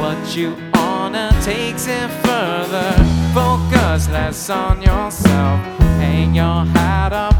what you own and takes it further. Focus less on yourself, hang your hat up